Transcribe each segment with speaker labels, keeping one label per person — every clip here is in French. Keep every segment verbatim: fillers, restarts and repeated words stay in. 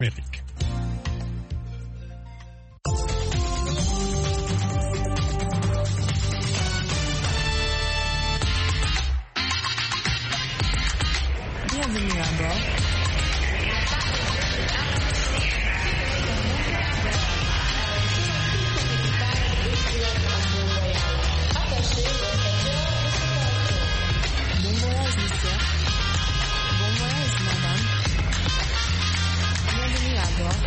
Speaker 1: Amérique.
Speaker 2: Bienvenue à bord. Bon voyage, monsieur. Bon voyage, madame. Bienvenue à bord.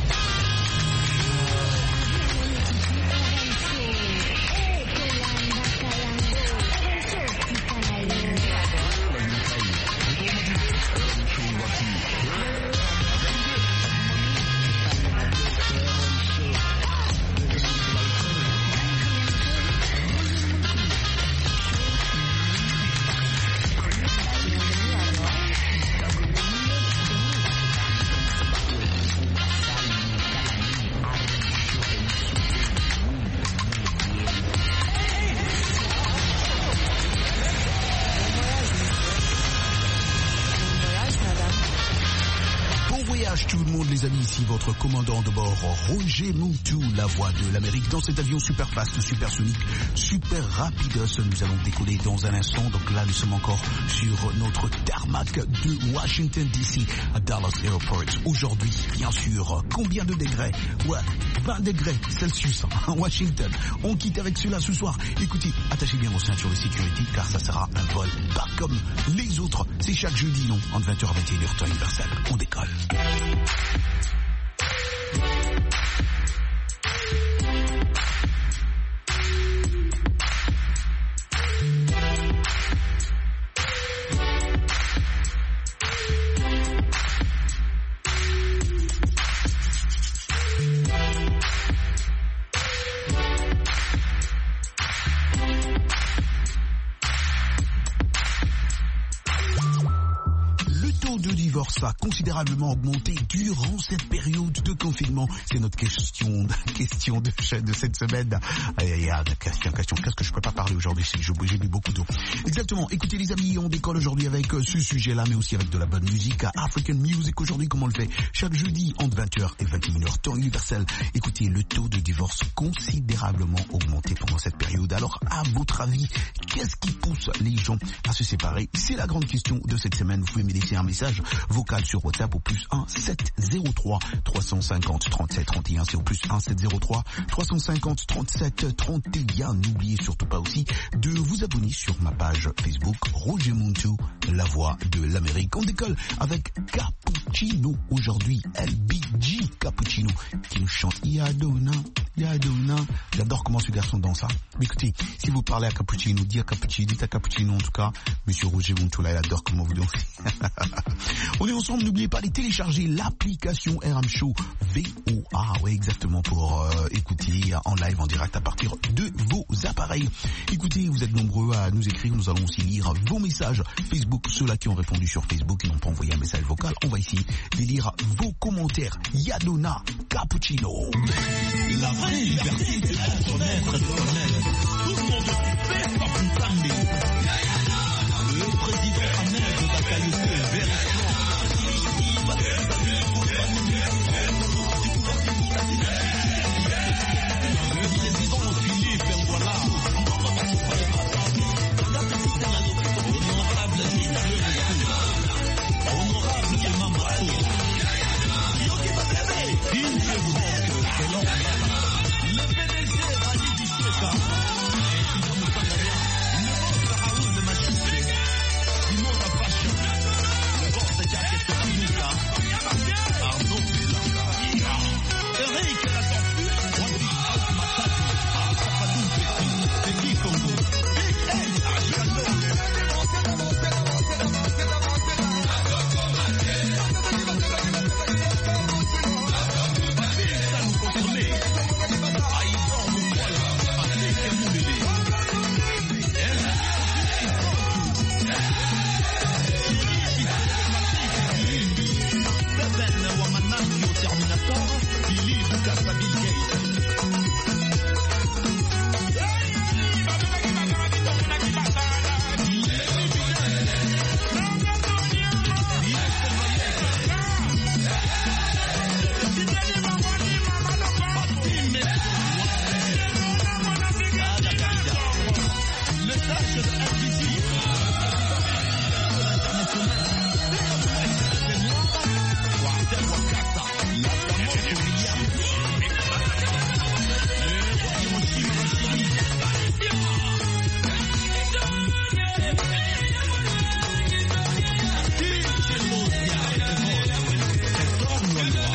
Speaker 3: Tout le monde, les amis, ici votre commandant de bord, Roger Muntu, la voix de l'Amérique. Dans cet avion super fast, super sonique, super rapide, nous allons décoller dans un instant. Donc là, nous sommes encore sur notre tarmac de Washington D C à Dallas Airport. Aujourd'hui, bien sûr, combien de degrés? Ouais, vingt degrés Celsius à Washington. On quitte avec cela ce soir. Écoutez, attachez bien vos ceintures de sécurité car ça sera un vol pas comme les autres. C'est chaque jeudi, non, entre vingt heures et vingt et une heures temps universel. On décolle. Ça a considérablement augmenté durant cette période de confinement. C'est notre question, question de, de cette semaine. Il y a une question, question. Qu'est-ce que je peux pas parler aujourd'hui? C'est que j'ai bu beaucoup d'eau. Exactement. Écoutez les amis, on décolle aujourd'hui avec ce sujet-là, mais aussi avec de la bonne musique. African Music aujourd'hui, comme on le fait chaque jeudi entre vingt heures et vingt et une heures temps universel. Écoutez, le taux de divorce considérablement augmenté pendant cette période. Alors, à votre avis, qu'est-ce qui pousse les gens à se séparer? C'est la grande question de cette semaine. Vous pouvez me laisser un message vocal sur WhatsApp au plus un sept zéro trois trois cent cinquante trente-sept trente et un. C'est au plus un sept zéro trois trois cent cinquante trente-sept trente et un. N'oubliez surtout pas aussi de vous abonner sur ma page Facebook Roger Muntu, la voix de l'Amérique. On décolle avec Cappuccino aujourd'hui, L B G Cappuccino qui nous chante Yadona, Yadona. J'adore comment ce garçon danse ça. Mais écoutez, si vous parlez à Cappuccino, dites à Cappuccino, dites à Cappuccino en tout cas, Monsieur Roger Muntu là, il adore comment vous dansez. On est ensemble, n'oubliez pas de télécharger l'application R M Show V O A, oui exactement, pour euh, écouter en live, en direct à partir de vos appareils. Écoutez, vous êtes nombreux à nous écrire, nous allons aussi lire vos messages Facebook, ceux-là qui ont répondu sur Facebook, qui n'ont pas envoyé un message vocal, on va essayer de lire vos commentaires. Yadona Cappuccino.
Speaker 4: La vraie liberté, c'est de connaître le connaître. Tout le monde fait pas plus parler. Le président Ahmed Bakayoko est vérifié. Le P D G Rally du Cheka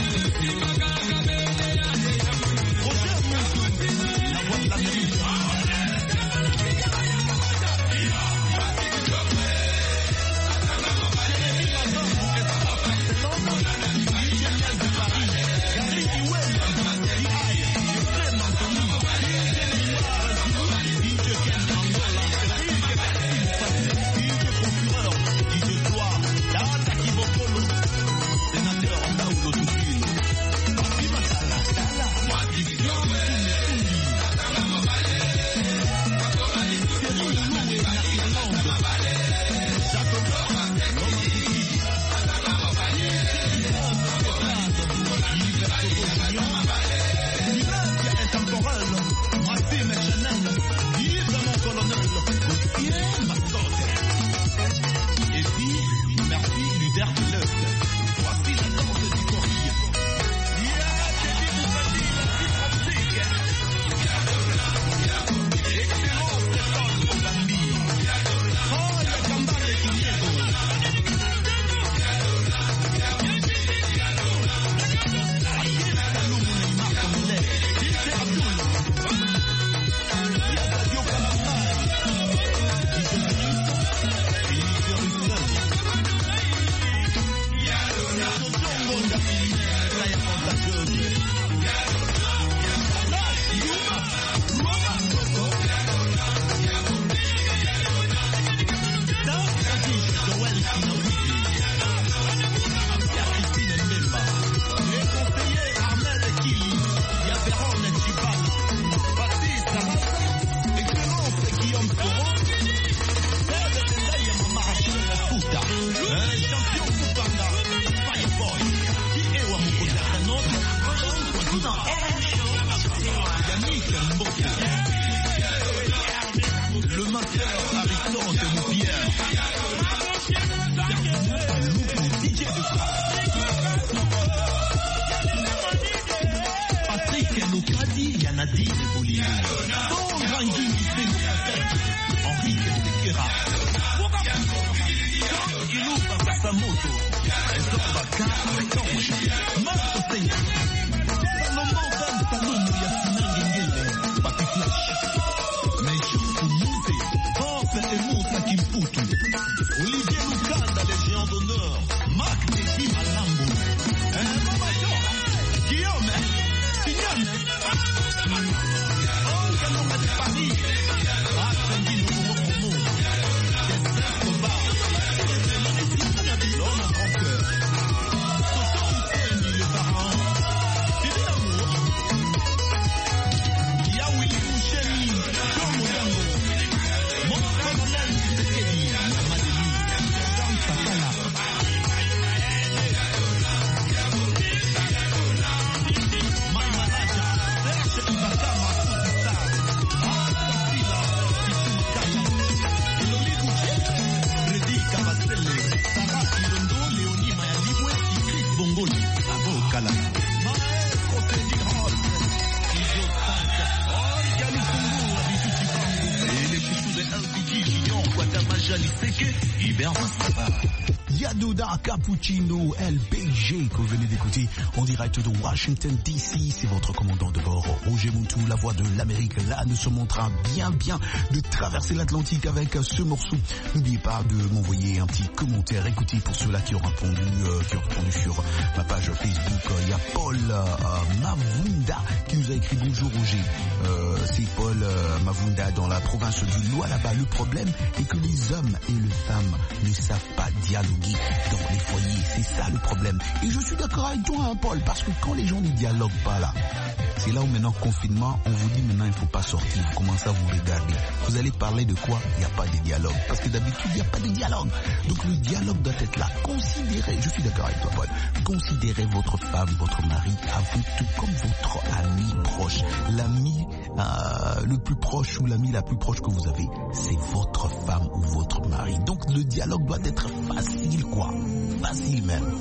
Speaker 3: Yadouda Cappuccino, L P G, que vous venez d'écouter en direct de Washington D C. C'est votre commandant de bord, Roger Moutou, la voix de l'Amérique. Là, nous sommes en train bien, bien de traverser l'Atlantique avec ce morceau. N'oubliez pas de m'envoyer un petit commentaire. Écoutez, pour ceux-là qui ont répondu, euh, qui ont répondu sur ma page Facebook, il euh, y a Paul euh, Mavunda qui nous a écrit « Bonjour Roger euh, ». C'est Paul euh, Mavunda dans la province du Lualaba. Le problème est que les hommes et les femmes ne savent pas dialoguer dans les foyers. C'est ça le problème. Et je suis d'accord avec toi, hein, Paul, parce que quand les gens ne dialoguent pas là, c'est là où maintenant, confinement, on vous dit maintenant il ne faut pas sortir. Vous commencez à vous regarder. Vous allez parler de quoi? Il n'y a pas de dialogue. Parce que d'habitude, il n'y a pas de dialogue. Donc le dialogue doit être là. Considérez, je suis d'accord avec toi, Paul, considérez votre femme, votre mari, avant tout comme votre ami proche. L'ami euh, le plus proche ou l'ami la plus proche que vous avez, c'est votre femme ou votre mari. Donc le dialogue doit être facile, quoi. Facile même.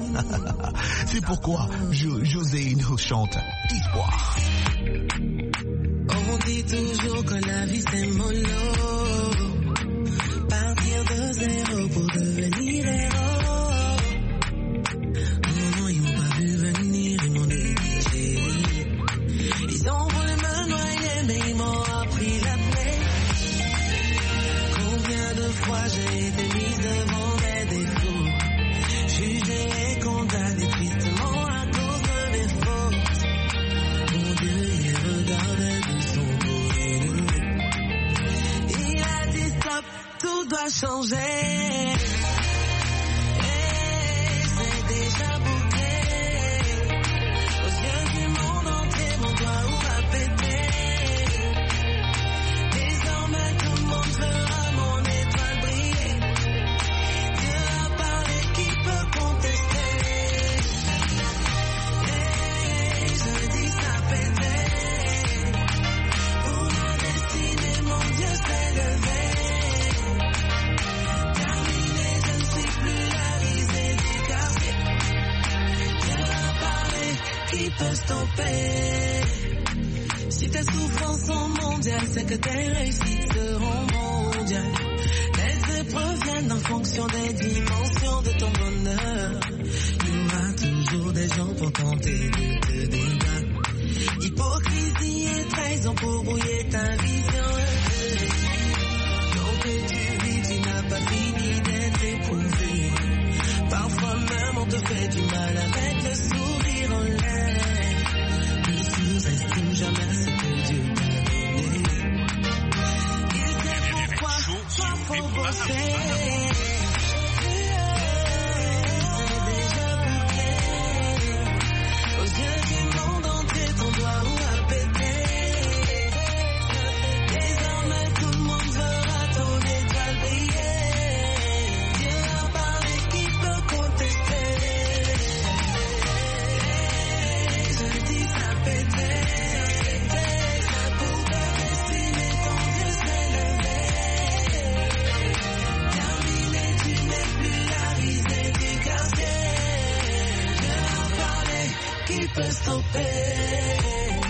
Speaker 3: C'est pourquoi je, José nous chante Histoire.
Speaker 1: On dit toujours que la vie c'est mollo. Partir de zéro pour devenir héros. Oh non, ils m'ont pas vu venir, ils m'ont danger. Et c'est déjà bouclé. Aux yeux du monde entier, mon doigt ouvre à péter. Désormais tout le monde verra mon étoile briller. Dieu a parlé, qui peut contester? Et je dis ça péter. Pour ma destinée, mon Dieu s'est levé. Terminé, je ne suis plus la risée du quartier. Dieu a parlé, qui peut stopper? Si tes souffrances sont mondiales, c'est que tes réussites seront mondiales. Les épreuves viennent en fonction des dimensions de ton bonheur. Il y aura toujours des gens pour tenter de te débattre. Hypocrisie et trahison pour brouiller ta vision. Donc que tu vis, tu n'as pas fini d'être éprouvé. Parfois même on te fait du mal avec le sourire en l'air. Ne sous-estime jamais ce que Dieu t'a donné. Il sait pourquoi toi faut bosser. C'est déjà bouclé. Aux yeux du monde entier, ton doigt où a pété. Désormais tout le monde verra ton étoile briller. Dieu a parlé, qui peut contester? Je dis ça pété. Ça pour ta destinée, ton Dieu s'est levé. Terminé, tu n'es plus la risée du quartier. Dieu a parlé, qui peut stopper?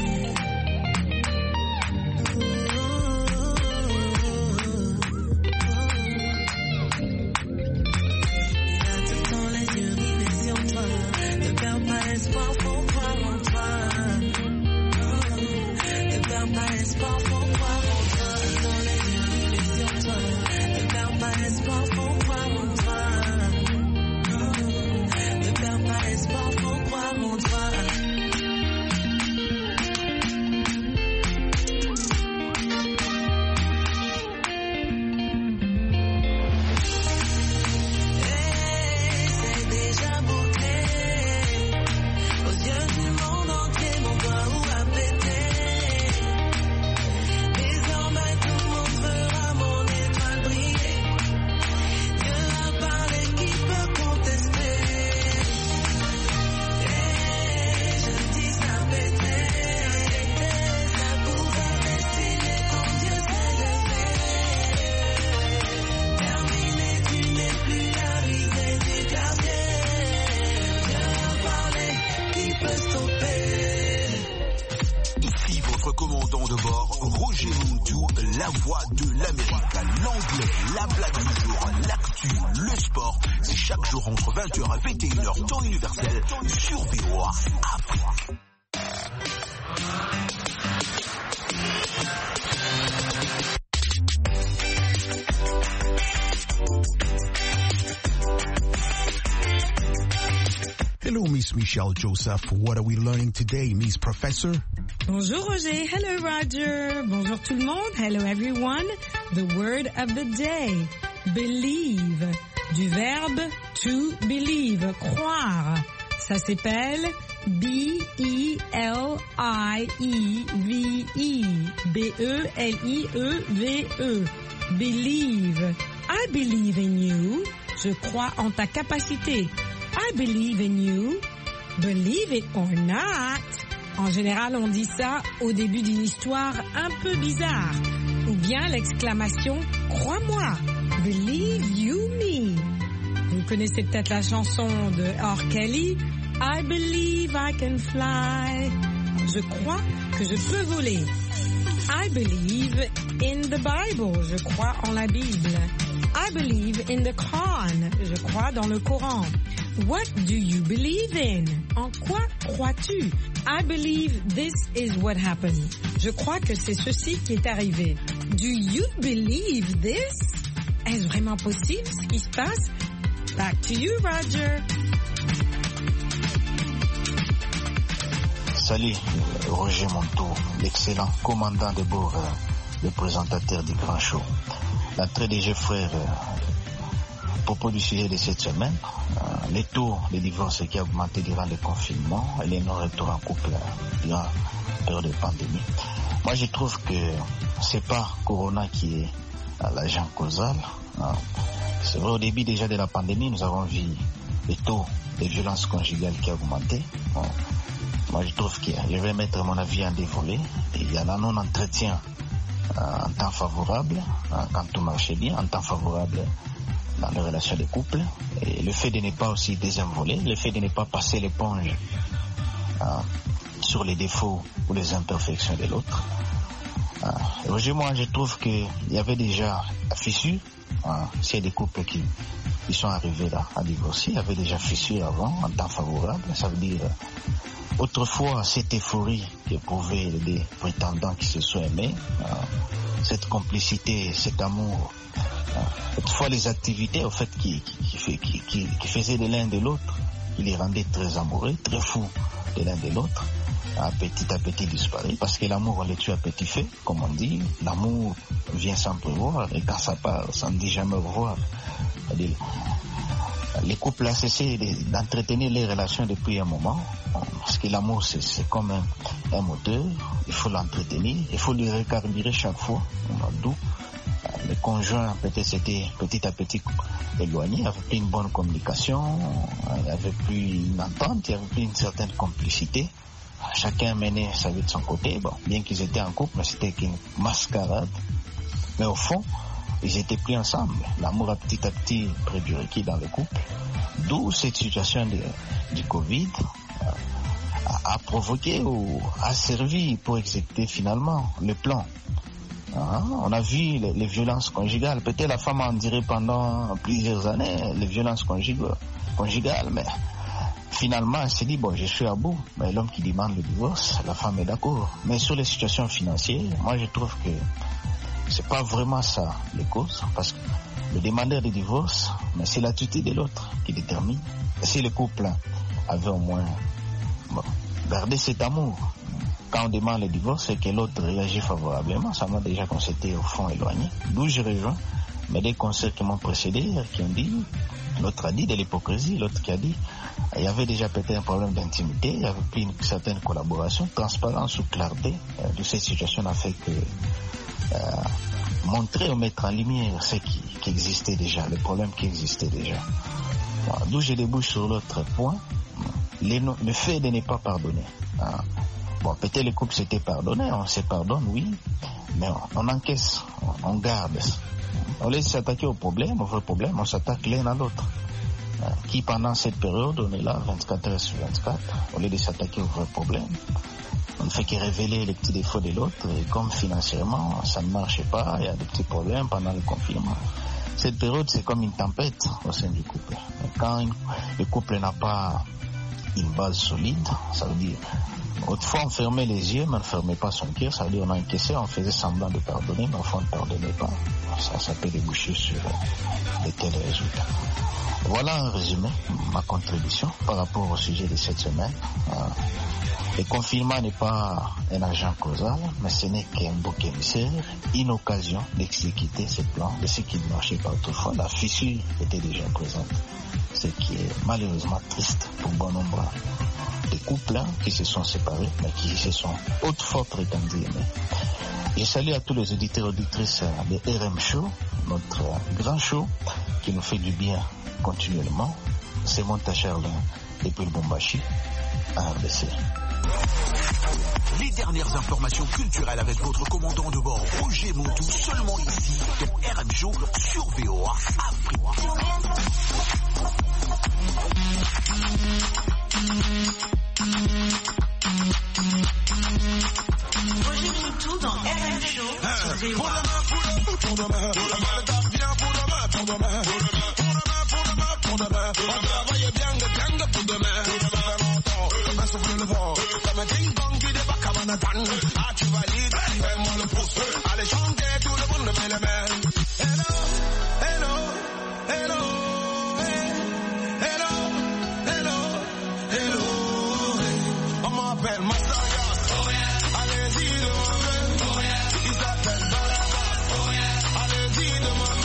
Speaker 1: Il a tout le temps les yeux rivés sur toi. Ne perds pas espoir, faut croire en toi. Ne perds pas espoir, faut croire en toi. Tout le temps les yeux rivés sur toi. Ne perds pas espoir, faut croire en toi. Ne perds pas espoir, faut croire en toi. Et c'est déjà bouclé. Aux yeux du monde entier, mon doigt où a pété. Désormais tout le monde verra mon étoile briller. Dieu a parlé, qui peut contester? Et je dis ça pété. Ça pour ta destinée, ton Dieu s'est levé. Terminé, tu n'es plus la risée du quartier. Dieu a parlé, qui peut stopper?
Speaker 3: Ici votre commandant de bord, Roger Muntu, la voix de l'Amérique. L'anglais, la blague du jour, l'actu, le sport. C'est chaque jour entre vingt heures et vingt et une heures temps universel sur V O A Afrique. Hello, Miss Michelle Joseph. What are we learning today, Miss Professor?
Speaker 2: Bonjour Roger, hello Roger, bonjour tout le monde, hello everyone. The word of the day, believe, du verbe to believe, croire. Ça s'appelle B E L I E V E, B E L I E V E, believe. I believe in you, je crois en ta capacité. I believe in you, believe it or not. En général, on dit ça au début d'une histoire un peu bizarre. Ou bien l'exclamation « Crois-moi », « Believe you me ». Vous connaissez peut-être la chanson de R. Kelly « I believe I can fly ». Je crois que je peux voler. I believe in the Bible. Je crois en la Bible. I believe in the Quran. Je crois dans le Coran. What do you believe in? En quoi crois-tu? I believe this is what happened. Je crois que c'est ceci qui est arrivé. Do you believe this? Est-ce vraiment possible ce qui se passe? Back to you, Roger.
Speaker 5: Salut, Roger Muntu, l'excellent commandant de bord, le présentateur du Grand Show. l'entrée des jeux frères, euh, à propos du sujet de cette semaine, euh, les taux de divorce qui a augmenté durant le confinement et les non-retours en couple euh, durant la période de pandémie. Moi, je trouve que c'est pas Corona qui est euh, l'agent causal. Hein. C'est vrai, au début déjà de la pandémie, nous avons vu les taux de violences conjugales qui a augmenté. Bon, moi, je trouve que je vais mettre mon avis en dévolé. Il y en a non-entretien euh, en temps favorable, hein, quand tout marchait bien, en temps favorable dans les relations de couple. Et le fait de ne pas aussi désinvoler, le fait de ne pas passer l'éponge euh, sur les défauts ou les imperfections de l'autre. Euh, Roger, moi, je trouve qu'il y avait déjà fissure. Hein, s'il y a des couples qui, qui sont arrivés là à divorcer, il y avait déjà fissure avant, en temps favorable. Ça veut dire, euh, autrefois, cette euphorie qu'éprouvaient les prétendants qui se sont aimés, euh, cette complicité, cet amour, euh, autrefois les activités au fait qui, qui, qui, qui, qui, qui faisaient de l'un de l'autre, qui les rendaient très amoureux, très fous de l'un de l'autre, a petit à petit disparu, parce que l'amour on le tue à petit feu, comme on dit. L'amour vient sans prévoir, et quand ça part, ça ne dit jamais au revoir. Les couples ont cessé d'entretenir les relations depuis un moment, parce que l'amour c'est, c'est comme un, un moteur, il faut l'entretenir, il faut le recarburer chaque fois. D'où les conjoints peut-être c'était petit à petit éloignés, il n'y avait plus une bonne communication, il n'y avait plus une entente, il n'y avait plus une certaine complicité. Chacun menait sa vie de son côté. Bon, bien qu'ils étaient en couple, mais c'était qu'une mascarade. Mais au fond, ils étaient plus ensemble. L'amour a petit à petit pris du recul dans le couple. D'où cette situation de, du Covid a, a provoqué ou a servi pour exécuter finalement le plan. Hein? On a vu les, les violences conjugales. Peut-être la femme en dirait pendant plusieurs années les violences conjugales, conjugales mais finalement, elle s'est dit, bon, je suis à bout. Mais l'homme qui demande le divorce, la femme est d'accord. Mais sur les situations financières, moi, je trouve que c'est pas vraiment ça les causes. Parce que le demandeur de divorce, mais c'est l'attitude de l'autre qui détermine. Et si le couple avait au moins bon, gardé cet amour, quand on demande le divorce, c'est que l'autre réagit favorablement. Ça m'a déjà qu'on s'était au fond éloigné. D'où je rejoins. Mais des conseils qui m'ont précédé, qui ont dit, l'autre a dit de l'hypocrisie, l'autre qui a dit, il y avait déjà peut-être un problème d'intimité, il y avait plus une certaine collaboration, transparence ou clarté euh, de cette situation a fait que euh, montrer ou mettre en lumière ce qui, qui existait déjà, le problème qui existait déjà. Bon, d'où je débouche sur l'autre point, les, le fait de ne pas pardonner. Hein. Bon, peut-être les couples s'étaient pardonnés, on se pardonne, oui, mais on, on encaisse, on, on garde. On laisse s'attaquer au problème, au vrai problème, on s'attaque l'un à l'autre. Euh, qui pendant cette période, on est là vingt-quatre heures sur vingt-quatre, au lieu de s'attaquer au vrai problème, on ne fait que révéler les petits défauts de l'autre, et comme financièrement, ça ne marche pas, il y a des petits problèmes pendant le confinement. Cette période, c'est comme une tempête au sein du couple. Et quand une, le couple n'a pas une base solide, ça veut dire, autrefois on fermait les yeux, mais on ne fermait pas son cœur, ça veut dire on encaissait, on faisait semblant de pardonner, mais au fond on ne pardonnait pas. Ça, ça peut déboucher sur de tels résultats. Voilà en résumé ma contribution par rapport au sujet de cette semaine. Euh, le confinement n'est pas un agent causal, mais ce n'est qu'un bouc émissaire, une occasion d'exécuter ce plan de ce qui ne marchait pas autrefois. La fissure était déjà présente, ce qui est malheureusement triste pour bon nombre de couples hein, qui se sont séparés, mais qui se sont autrefois prétendus aimer. Je salue à tous les auditeurs et auditrices de R M Show, notre grand show qui nous fait du bien continuellement. C'est Monta Charlin depuis le Bombashi à R D C.
Speaker 3: Les dernières informations culturelles avec votre commandant de bord Roger Montou, seulement ici dans R M Show sur V O A Afrique.
Speaker 1: Roger Montou dans R M Show sur V O A.
Speaker 6: Ah, tu valides, fais-moi le pouce. Allez chanter, tout le monde met les mains. Hello, hello, hello, hello, hello, hello. On m'appelle Massarias. Allez-y, demandez. Il s'appelle Balabas. Allez-y, demandez.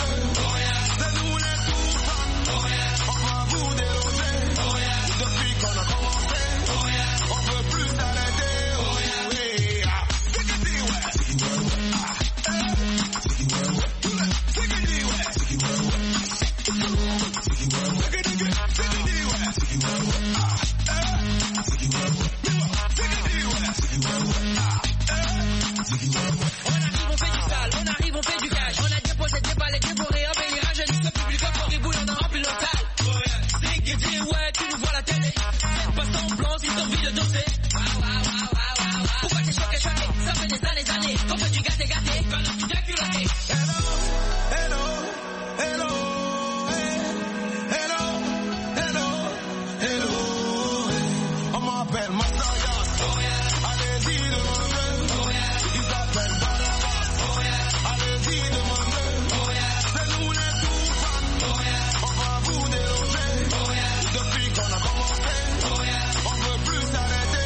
Speaker 1: on fait du sale, on arrive, on fait du cash. On a déposé, déballé, dévoré, embelli, rajeuni, ce public, on ribouille, on a rempli le local. Zig et dit, ouais, tu nous vois la télé. Faites pas semblant si t'as envie de danser. Pourquoi t'es choqué, choqué? Ça fait des années, années qu'on fait du gâté, gâté. Quand tu t'es culotté.
Speaker 6: Hello, hello, hello, hello, hello, hello. On m'appelle Massayas. Allez-y, demandez. Ils s'appellent Barabas. Allez-y, demandez. C'est nous les tout fans. On va vous déloger. Depuis qu'on a commencé, on veut plus s'arrêter.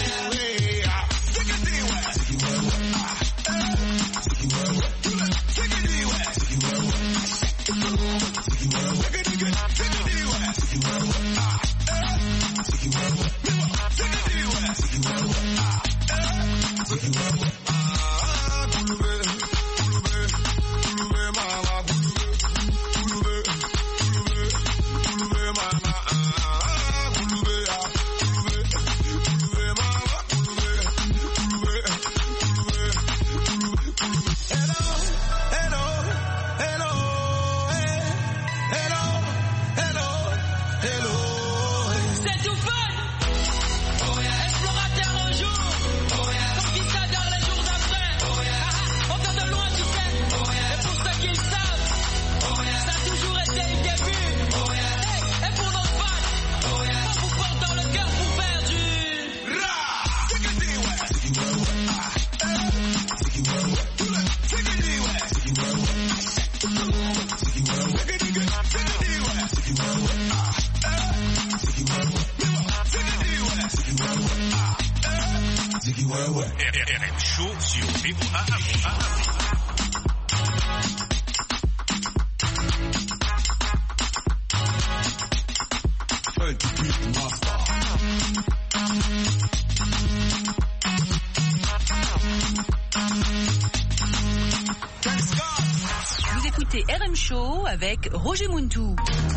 Speaker 3: R M Show sur V O A Afrique.
Speaker 7: Vous écoutez R M Show avec Roger Muntou.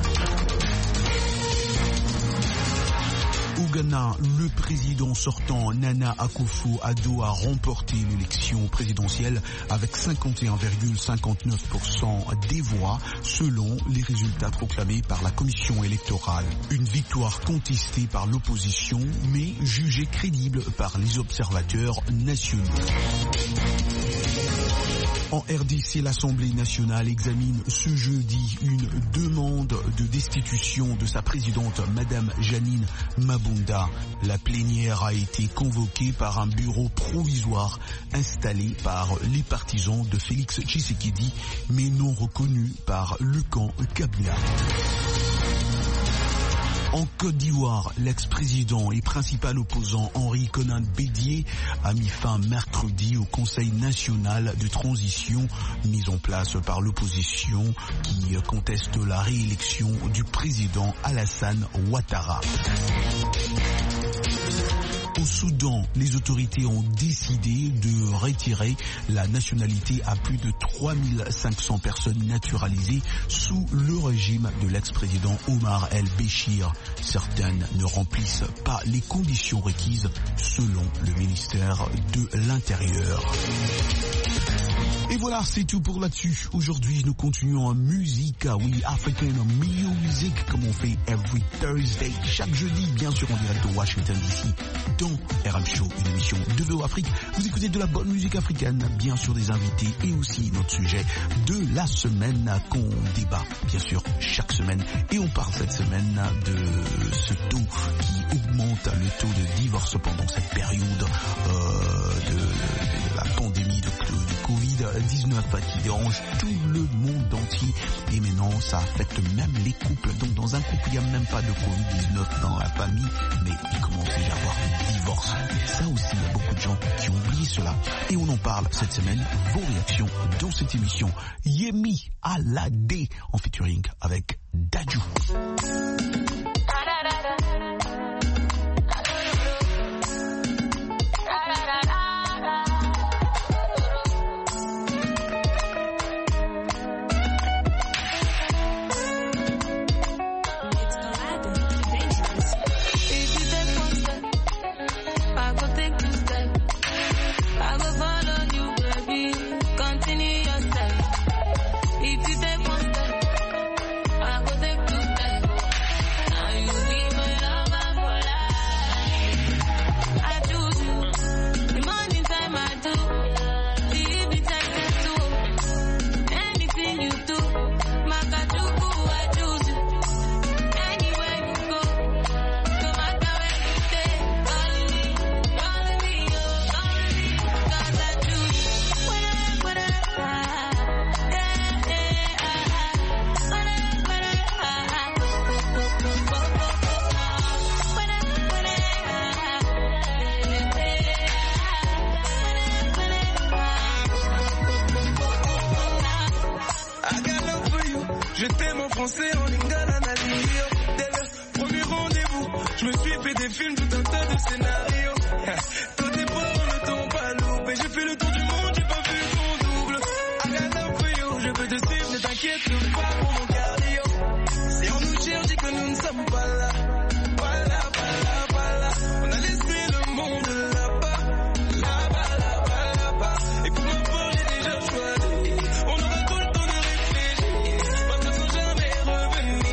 Speaker 3: Au Ghana, le président sortant Nana Akufo-Addo a remporté l'élection présidentielle avec cinquante et un virgule cinquante-neuf pour cent des voix selon les résultats proclamés par la commission électorale. Une victoire contestée par l'opposition mais jugée crédible par les observateurs nationaux. En R D C, l'Assemblée nationale examine ce jeudi une demande de destitution de sa présidente, Madame Janine Mabunda. La plénière a été convoquée par un bureau provisoire installé par les partisans de Félix Tshisekedi, mais non reconnu par le camp Kabila. En Côte d'Ivoire, l'ex-président et principal opposant Henri Konan Bédié a mis fin mercredi au Conseil national de transition mis en place par l'opposition qui conteste la réélection du président Alassane Ouattara. Au Soudan, les autorités ont décidé de retirer la nationalité à plus de trois mille cinq cents personnes naturalisées sous le régime de l'ex-président Omar el-Béchir. Certaines ne remplissent pas les conditions requises selon le ministère de l'Intérieur. Et voilà, c'est tout pour là-dessus. Aujourd'hui, nous continuons en musique. Oui, African Music, comme on fait every Thursday, chaque jeudi, bien sûr, en direct de Washington D C, dans R M Show, une émission de V O Afrique. Vous écoutez de la bonne musique africaine, bien sûr, des invités et aussi notre sujet de la semaine qu'on débat, bien sûr, chaque semaine. Et on parle cette semaine de ce taux qui augmente, le taux de divorce pendant cette période euh, de, de la pandémie de, de covid dix-neuf qui dérange tout le monde entier et maintenant ça affecte même les couples. Donc dans un couple il n'y a même pas de covid dix-neuf dans la famille, mais il commence déjà à avoir des divorces. Ça aussi, il y a beaucoup de gens qui ont oublié cela et on en parle cette semaine. Vos réactions dans cette émission. Yemi Alade en featuring avec Dadju.
Speaker 6: français en lingala nalingio. Dès le premier rendez-vous, je me suis fait des films, tout un tas de scénarios. Tout est bon, ne tombe pas loupé. J'ai fait le tour du monde, j'ai pas vu ton double. Agala Puyo, je peux te suivre, ne t'inquiète pas pour mon cardio. Si on nous cherche, dis que nous ne sommes pas là. Voilà, voilà, voilà. On a laissé le monde là-bas. Là-bas, là-bas, là-bas. Et pour ma part, j'ai déjà choisi. On aura tout le temps de réfléchir. Partir sans jamais revenir.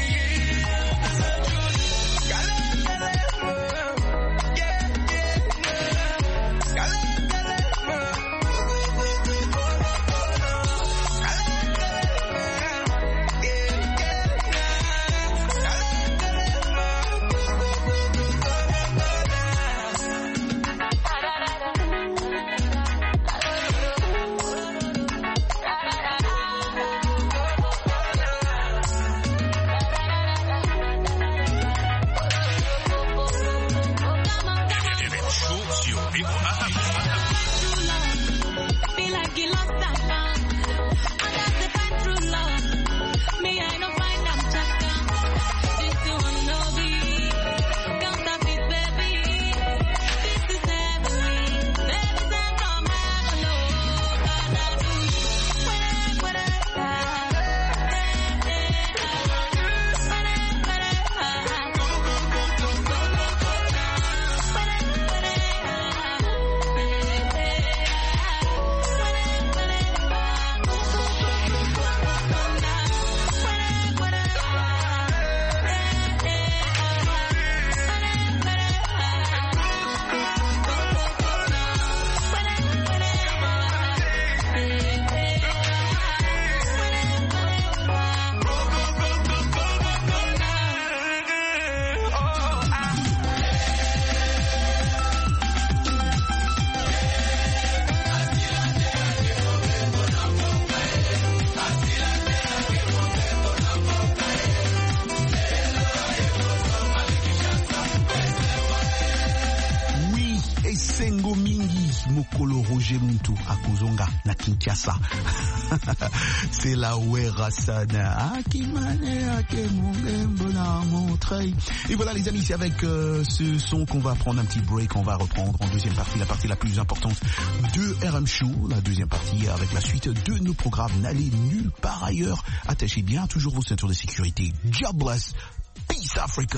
Speaker 3: Sengo mingi mokolo Roger Muntu akuzonga na Kinshasa. C'est la Wera Sana Akimane Akemongembo na Montreuil. Et voilà les amis, c'est avec euh, ce son qu'on va prendre un petit break. On va reprendre en deuxième partie, la partie la plus importante de R M Show. La deuxième partie avec la suite de nos programmes. N'allez nulle part ailleurs. Attachez bien toujours vos ceintures de sécurité. God bless. Peace Africa.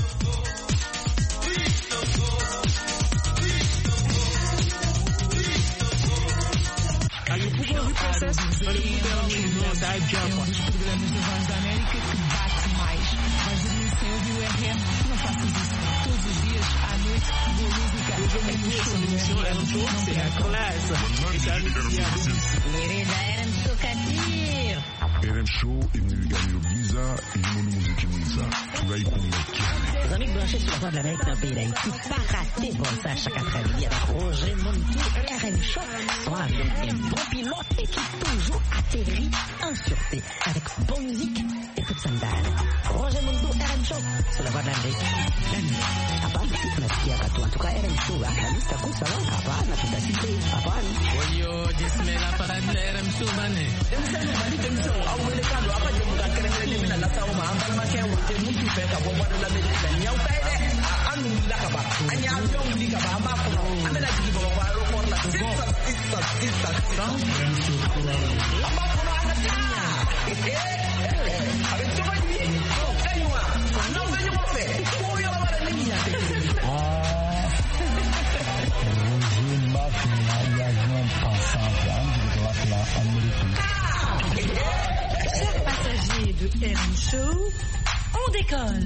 Speaker 8: Um dos programas da Voz da América que bate mais. Vais dormir sem ouvir o R M? Não faças isso. Todos os dias, à noite, boa música. É no show do R M. C'est la classe.
Speaker 9: Querida R M Show Kadir.
Speaker 10: R M Show imeligani Visa ilimoni muziki mwiza. Furahi kumlekiane.
Speaker 9: Les amis branchés sur la Voix de l'Amérique dans le pays d'Haïti, pas rater bon ça chaque après-midi avec Roger Muntu. R M Show sont avec un bon pilote et qui toujours atterrit en sûreté avec bonne musique et toute sandale. Roger Muntu, R M Show sur la Voix de l'Amérique. Hapana, tunasikia watu watuka R M Show akalista kusawa. Hapana, tutasikia. Hapana.
Speaker 11: Oyo, jismela para R M Show bane.
Speaker 12: Americano, apa je muka kere-kere mina la sawo ma ambal ma kewo te mutu fe ka bobo de la America nyaw tay de anu la ka ba anya avion li ka ba ma ko amela ji bo ba ro ko la sista sista sista amba ko na ta avec tout va bien kanywa non venyo ko fe ko yo ba la ni ya te ah Roger Mac na ya non passant de la Amérique.
Speaker 2: Chers passagers de R M Show, on décolle.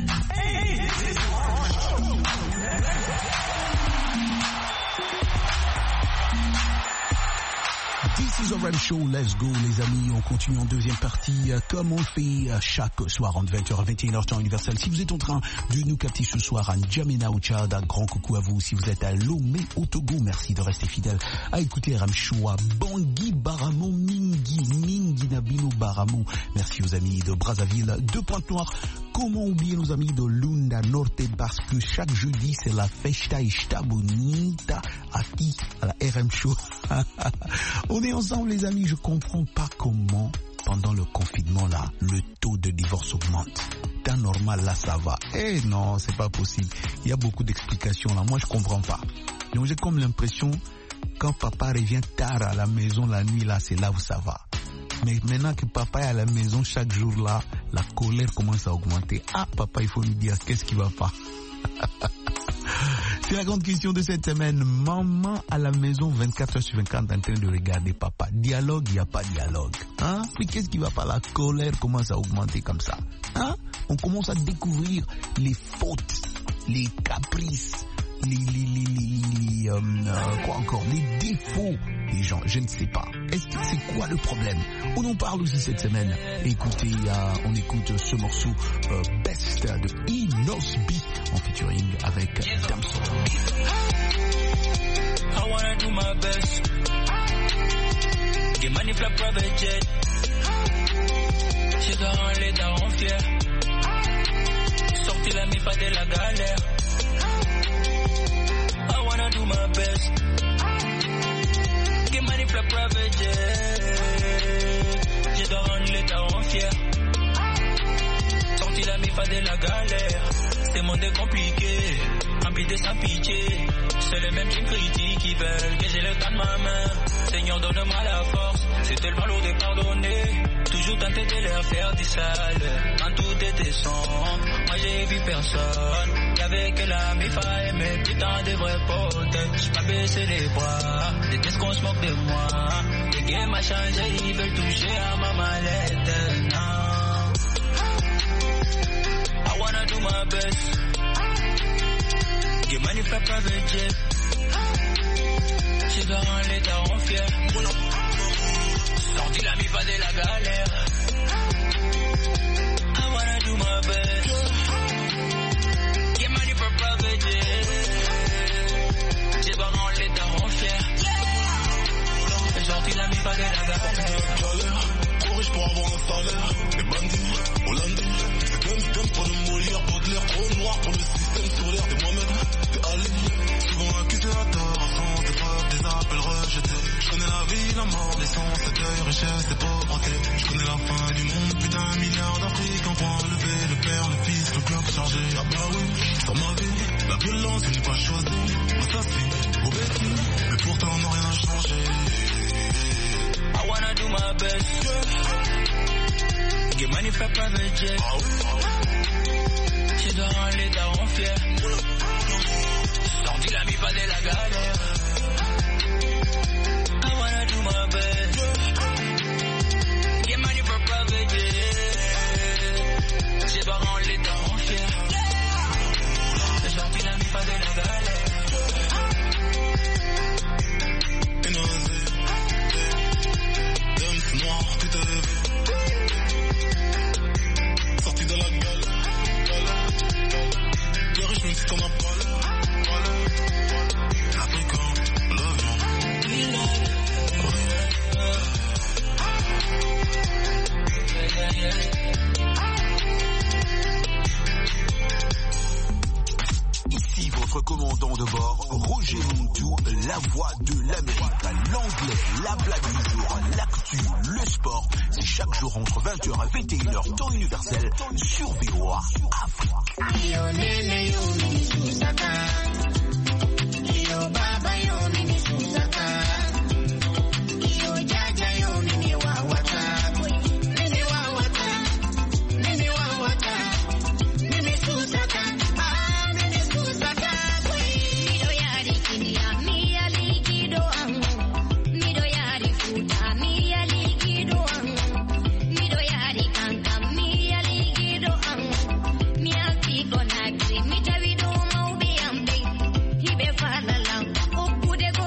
Speaker 3: This is a R M Show, let's go les amis, on continue en deuxième partie comme on le fait chaque soir entre vingt heures à vingt et une heures temps universel. Si vous êtes en train de nous capter ce soir à N'Djamena au Tchad, un grand coucou à vous. Si vous êtes à Lomé au Togo, merci de rester fidèle à écouter R M Show à Bangui Baramo Mingi, Mingi Nabino Baramo. Merci aux amis de Brazzaville, de Pointe-Noire. Comment oublier nos amis de Lunda Norte parce que chaque jeudi c'est la Festa Esta Bonita aquí à la R M Show. On est ensemble les amis, je comprends pas comment pendant le confinement, là, le taux de divorce augmente. Temps normal, là, ça va. Eh non, c'est pas possible. Il y a beaucoup d'explications, là. Moi, je comprends pas. Donc, j'ai comme l'impression, quand papa revient tard à la maison la nuit, là, c'est là où ça va. Mais maintenant que papa est à la maison chaque jour, là, la colère commence à augmenter. Ah, papa, il faut lui dire qu'est-ce qui va pas. C'est la grande question de cette semaine. Maman à la maison vingt-quatre heures sur vingt-quatre en train de regarder papa. Dialogue, il n'y a pas de dialogue. Hein? Mais qu'est-ce qui va pas? La colère commence à augmenter comme ça. Hein? On commence à découvrir les fautes, les caprices, les, les, les, les, les euh, euh, quoi encore, les défauts des gens. Je ne sais pas. Est-ce que c'est quoi le problème? On en parle aussi cette semaine. Écoutez, euh, on écoute ce morceau euh, Best de Inosby en featuring avec Damso.
Speaker 13: I wanna do my best. Get money for private jet. J'ai dans les darons fiers. Sorti la mi pas de la galère. I wanna do my best. Get money for private jet. J'ai dans les darons fiers. Sorti la mi pas de la galère. C'est monde est compliqué, rempli de sans pitié. C'est les mêmes qui me critiquent, qui veulent que j'ai le temps de ma main. Seigneur, donne-moi la force, c'est tellement lourd de pardonner. Toujours tenté de leur faire du sale, quand tout était sombre. Moi j'ai vu personne, y'avait que la mifa et mes putains de vrais potes. J'suis pas baissé les bras, déteste qu'on se moque de moi. Les games a changé, ils veulent toucher à ma mallette. Non. I wanna do my best. Get money for private jet. J'ai dans les darons fiers. Sorti la mi pas de la galère. I wanna do my best. Get money for private jet. J'ai dans les darons fiers. Sorti la mi pas de la galère.
Speaker 6: Trop riche pour avoir un salaire. Les bandits, hollandais. Même même pour le mourir, pour de l'air trop noir pour le système solaire. T'es Mohamed, t'es Ali. Souvent accusé à tort, sans des preuves, des appels rejetés. Je connais la vie, la mort, l'essence, la deuil, richesse et pauvreté. Je connais la fin du monde, putain, milliard d'Afrique en point levé. Le père, le fils, le bloc chargé. Ah bah oui, dans ma vie, la violence, je n'ai pas choisi. Assassin, au bêtis, mais pourtant on n'a rien changé.
Speaker 13: I wanna do my best. Get money for private jet. J'ai dans les darons fiers. Sorti la mi pas de la galère. I wanna do my best. Get money for private jet. J'ai dans les darons fiers. Sorti la mi pas de la galère.
Speaker 6: Énosé. Dance noir, tout est rêvé. Sorti de la galère. Les riches même si t'en as pas l'air. Africain, l'avion.
Speaker 3: Ici votre commandant de bord, Roger Montou, la voix de l'Amérique, l'anglais, la blague du jour, l'actu, le sport. C'est chaque jour entre vingt heures et vingt et une heures, temps universel, sur V O A Afrique.
Speaker 14: Mita wido mau be ambe, hibe fala lang, okude go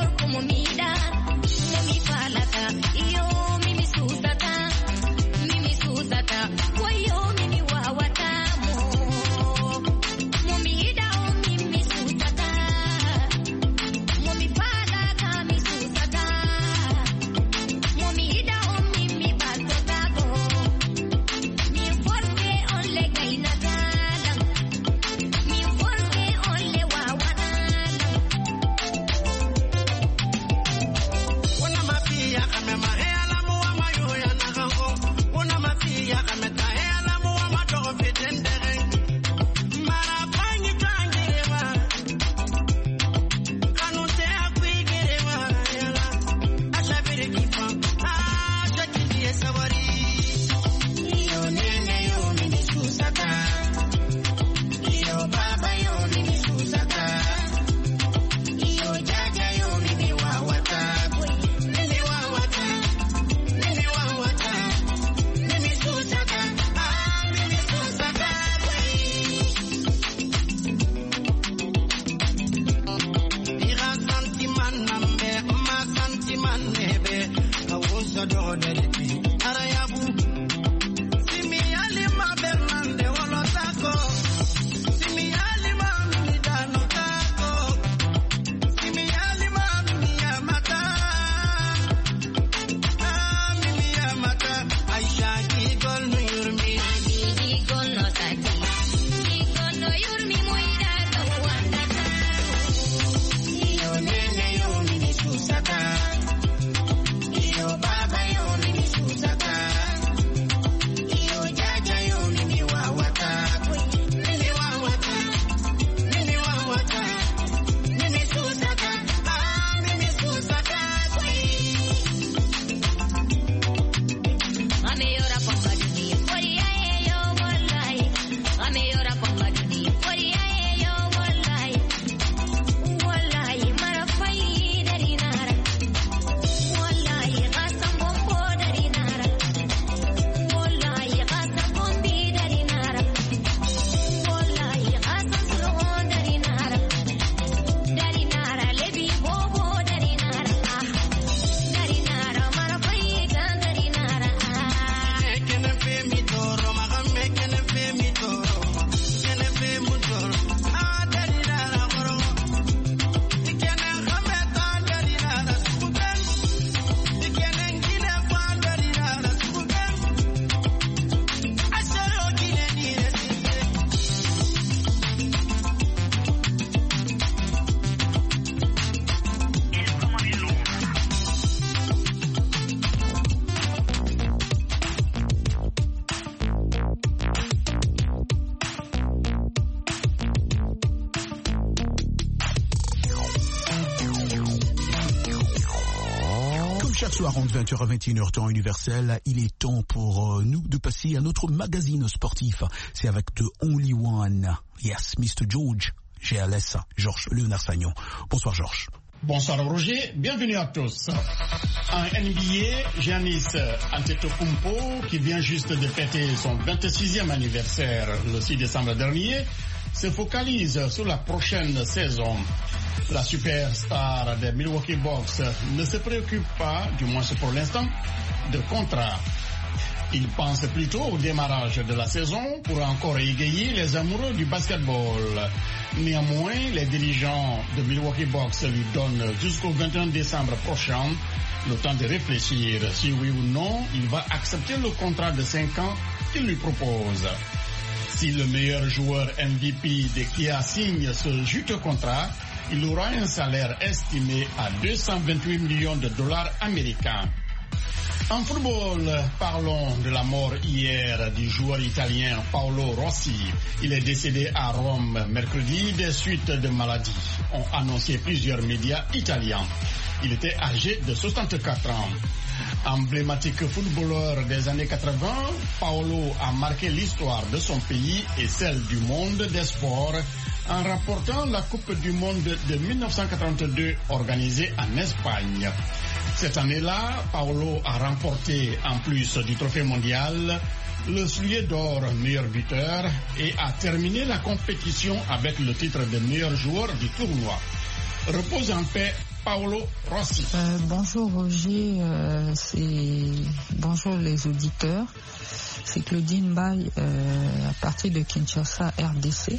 Speaker 3: Chaque soir entre vingt heures à vingt et une heures temps universel, il est temps pour euh, nous de passer à notre magazine sportif. C'est avec The Only One. Yes, mister George, G L S, Georges Léonard Sagnon. Bonsoir Georges.
Speaker 14: Bonsoir Roger, bienvenue à tous. En N B A, Giannis Antetokounmpo, qui vient juste de fêter son vingt-sixième anniversaire le six décembre dernier, se focalise sur la prochaine saison. La superstar des Milwaukee Bucks ne se préoccupe pas, du moins pour l'instant, de contrat. Il pense plutôt au démarrage de la saison pour encore égayer les amoureux du basketball. Néanmoins, les dirigeants de Milwaukee Bucks lui donnent jusqu'au vingt et un décembre prochain le temps de réfléchir si oui ou non il va accepter le contrat de cinq ans qu'il lui propose. Si le meilleur joueur M V P de Kia signe ce juteux contrat, il aura un salaire estimé à deux cent vingt-huit millions de dollars américains. En football, parlons de la mort hier du joueur italien Paolo Rossi. Il est décédé à Rome mercredi des suites de maladie, ont annoncé plusieurs médias italiens. Il était âgé de soixante-quatre ans. Emblématique footballeur des années quatre-vingts, Paolo a marqué l'histoire de son pays et celle du monde des sports en remportant la Coupe du Monde de mille neuf cent quatre-vingt-deux organisée en Espagne. Cette année-là, Paolo a remporté, en plus du trophée mondial, le soulier d'or meilleur buteur et a terminé la compétition avec le titre de meilleur joueur du tournoi. Repose en paix, Paolo Rossi.
Speaker 15: Euh, bonjour Roger, euh, c'est... bonjour les auditeurs. C'est Claudine Bay euh, à partir de Kinshasa, R D C.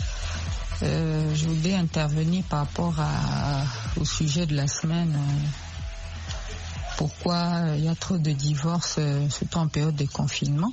Speaker 15: Euh, je voulais intervenir par rapport à, au sujet de la semaine. Euh, pourquoi il y a trop de divorces, euh, surtout en période de confinement.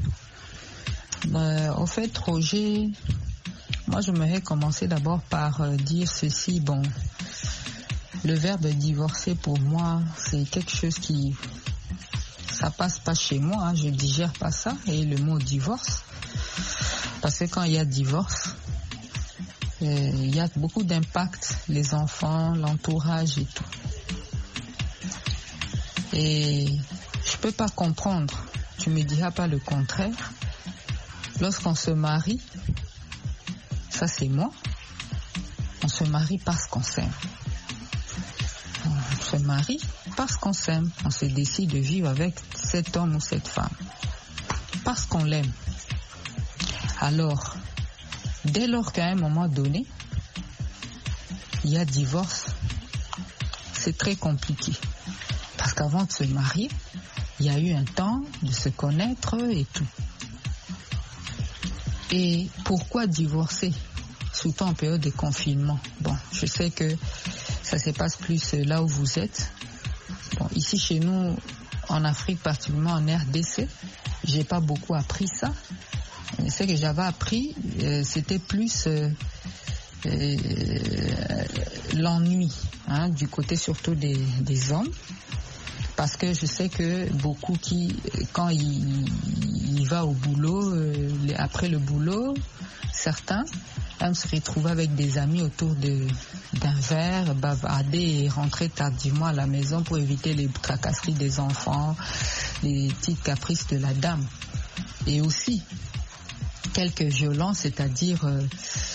Speaker 15: Euh, au fait, Roger, moi j'aimerais commencer d'abord par euh, dire ceci. Bon, le verbe divorcer pour moi, c'est quelque chose qui, ça passe pas chez moi, hein, je digère pas ça. Et le mot divorce, parce que quand il y a divorce, euh, il y a beaucoup d'impact, les enfants, l'entourage et tout. Et je peux pas comprendre, tu me diras pas le contraire, lorsqu'on se marie, ça c'est moi, on se marie parce qu'on s'aime. On se marie parce qu'on s'aime, on se décide de vivre avec cet homme ou cette femme, parce qu'on l'aime. Alors, dès lors qu'à un moment donné, il y a divorce, c'est très compliqué. Parce qu'avant de se marier, il y a eu un temps de se connaître et tout. Et pourquoi divorcer, surtout en période de confinement? Bon, je sais que ça se passe plus là où vous êtes. Bon, ici chez nous, en Afrique, particulièrement en R D C, j'ai pas beaucoup appris ça. Ce que j'avais appris, euh, c'était plus euh, euh, l'ennui, hein, du côté surtout des, des hommes. Parce que je sais que beaucoup qui, quand il, il va au boulot, euh, après le boulot, certains aiment se retrouver avec des amis autour de, d'un verre, bavarder et rentrer tardivement à la maison pour éviter les tracasseries des enfants, les petites caprices de la dame. Et aussi, quelques violences, c'est-à-dire euh,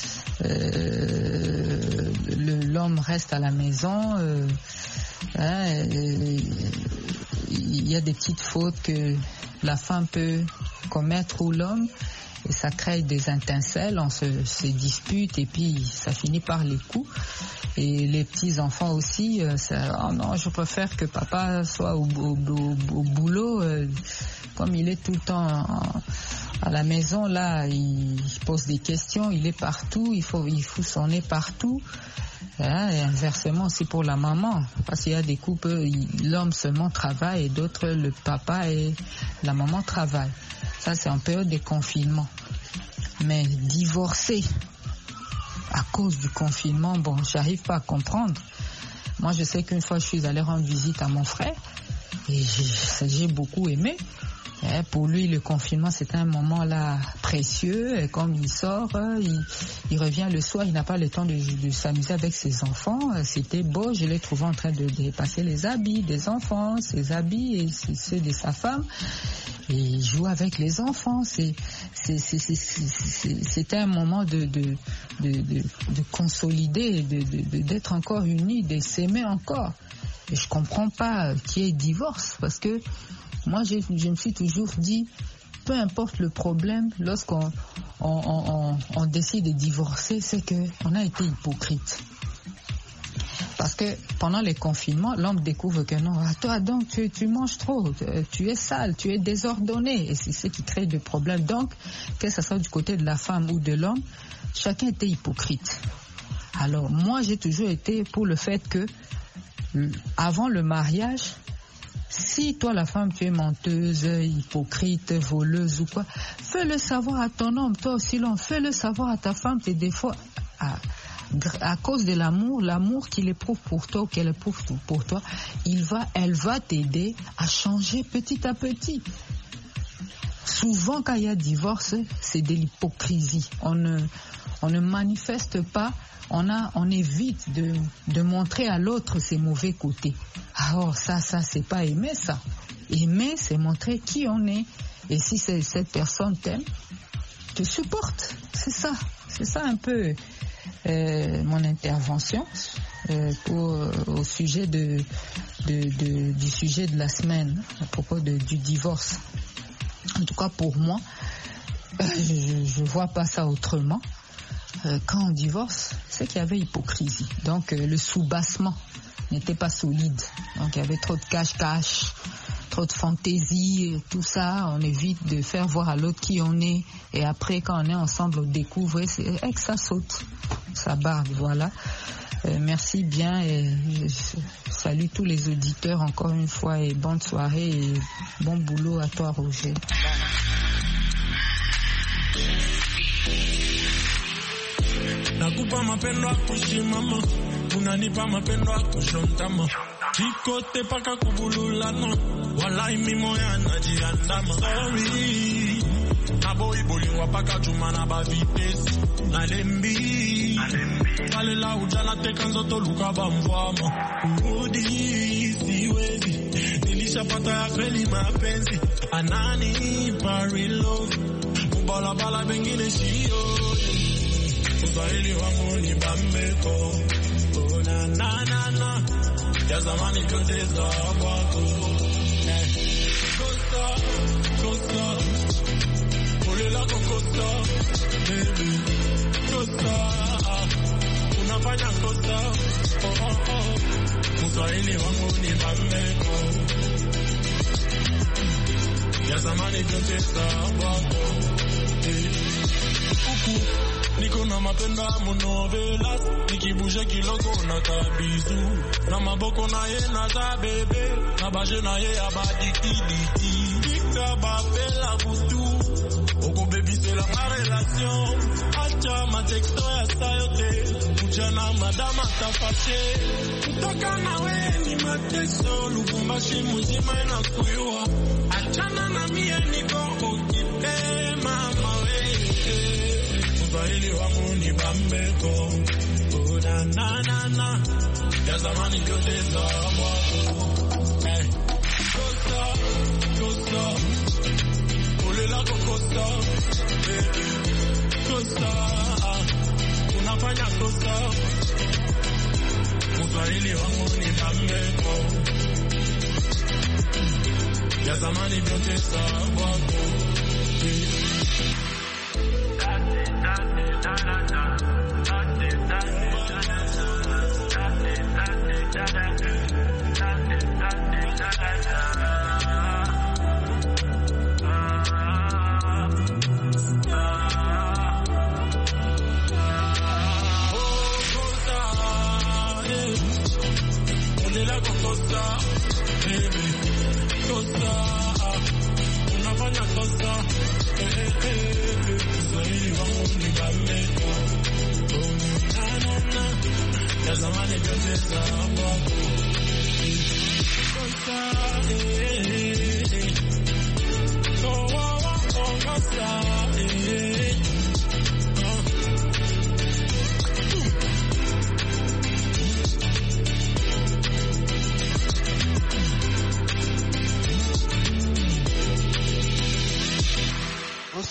Speaker 15: euh, le, l'homme reste à la maison, euh, hein, euh, il y a des petites fautes que la femme peut commettre ou l'homme, et ça crée des étincelles, on se, se dispute et puis ça finit par les coups. Et les petits enfants aussi, euh, ça, oh non, je préfère que papa soit au, au, au, au boulot, euh, comme il est tout le temps en, à la maison, là, il pose des questions, il est partout, il faut, il fout son nez partout. Hein, et inversement aussi pour la maman, parce qu'il y a des couples, l'homme seulement travaille et d'autres, le papa et la maman travaillent. Ça, c'est en période de confinement. Mais divorcer à cause du confinement, bon, j'arrive pas à comprendre. Moi, je sais qu'une fois, je suis allée rendre visite à mon frère et j'ai, j'ai beaucoup aimé. Eh, pour lui, le confinement, c'était un moment là précieux. Et comme il sort, il, il revient le soir, il n'a pas le temps de, de s'amuser avec ses enfants. C'était beau, je l'ai trouvé en train de dépasser les habits des enfants, ses habits et ceux de sa femme. Et il joue avec les enfants. C'est, c'est, c'est, c'est, c'est, c'était un moment de, de, de, de, de consolider, de, de, d'être encore unis, de s'aimer encore. Et je comprends pas qu'il y ait divorce, parce que moi, je, je me suis toujours dit, peu importe le problème, lorsqu'on on, on, on, on décide de divorcer, c'est qu'on a été hypocrite. Parce que pendant les confinements, l'homme découvre que non, ah, toi donc tu, tu manges trop, tu es sale, tu es désordonné, et c'est ce qui crée des problèmes. Donc, que ce soit du côté de la femme ou de l'homme, chacun était hypocrite. Alors moi, j'ai toujours été pour le fait que, avant le mariage, si toi la femme tu es menteuse, hypocrite, voleuse ou quoi, fais-le savoir à ton homme. Toi aussi l'homme, fais-le savoir à ta femme. Tes défauts, à, à cause de l'amour, l'amour qu'il éprouve pour toi ou qu'elle éprouve pour toi, il va, elle va t'aider à changer petit à petit. Souvent quand il y a divorce, c'est de l'hypocrisie. On ne, on ne manifeste pas. On, a, on évite de, de montrer à l'autre ses mauvais côtés. Alors ça, ça, c'est pas aimer ça. Aimer, c'est montrer qui on est. Et si c'est, cette personne t'aime, te supporte. C'est ça. C'est ça un peu euh, mon intervention euh, pour, euh, au sujet de, de, de, du sujet de la semaine, à propos de, du divorce. En tout cas, pour moi, euh, je ne vois pas ça autrement. Euh, quand on divorce, c'est qu'il y avait hypocrisie. Donc euh, le soubassement n'était pas solide. Donc il y avait trop de cache-cache, trop de fantaisie, tout ça. On évite de faire voir à l'autre qui on est. Et après, quand on est ensemble, on découvre, c'est et que ça saute, ça barbe, voilà. Euh, merci bien et je salue tous les auditeurs encore une fois et bonne soirée et bon boulot à toi, Roger.
Speaker 16: Nakupa mapendo akushimama, unanipa mapendo akushontama, kikote paka kubululana, walai mimoya najiandama. Sorry, naboi bolingwa paka chumana ba vitesi, nalembi, kale la ujana teka nzoto luka ba mvama, udi siwezi, nilishapata ya kweli mapenzi, anani pari love, mubala bala bengine shio. Swahili wangu ni bambeko, oh na na na na, ya zamani kote za wako. Costa, Costa, pole la Costa, baby, Costa, unafanya Costa, oh oh oh, Swahili wangu ni bambeko, ya zamani kote za wako. Uku niko na mapenda monovelas, nikibuje kiloko na kabizu, na maboko na ye na za bebe, na baje na ye abadikidiki, dika bapela butu, oko baby c'est la ma relation, acha ma texto ya sayote, mujana madama tafache, kutoka na we ni mateso, lubumbashi muzima ina kuyua, achana na mie niko okite mama we. Swahili wangu ni bambeko, oh na na na na, ya zamani kote za wako. Hey, Costa, Costa, pole la Costa, baby, Costa, unafanya Costa. Swahili wangu ni bambeko, ya zamani kote za wako. Hey.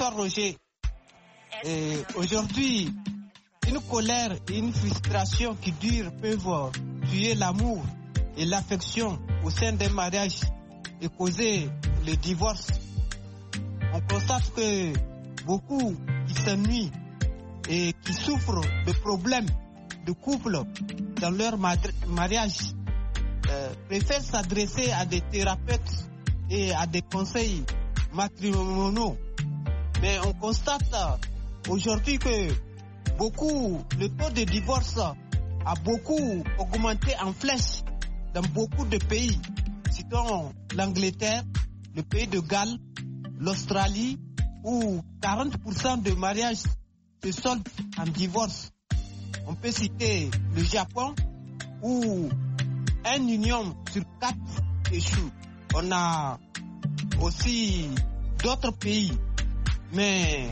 Speaker 17: bonsoir Roger. Et aujourd'hui, une colère et une frustration qui durent peuvent tuer l'amour et l'affection au sein d'un mariage et causer le divorce. On constate que beaucoup qui s'ennuient et qui souffrent de problèmes de couple dans leur mariage euh, préfèrent s'adresser à des thérapeutes et à des conseils matrimoniaux. Mais on constate aujourd'hui que beaucoup, le taux de divorce a beaucoup augmenté en flèche dans beaucoup de pays. Citons l'Angleterre, le pays de Galles, l'Australie, où quarante pour cent de mariages se soldent en divorce. On peut citer le Japon, où une union sur quatre échoue. On a aussi d'autres pays. Mais